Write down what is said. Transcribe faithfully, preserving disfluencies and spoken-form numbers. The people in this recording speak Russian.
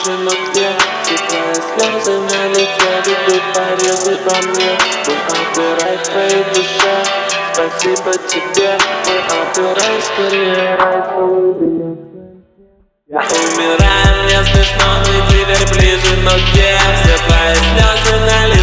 ближе, но где? Все твои слезы на лице ведут порезы во мне. Мой антирай в твоей душе, спасибо тебе. Мой антирай скорее рай в глубине. Я умираю, мне смешно, но и теперь ближе, но где? Все твои слезы на лице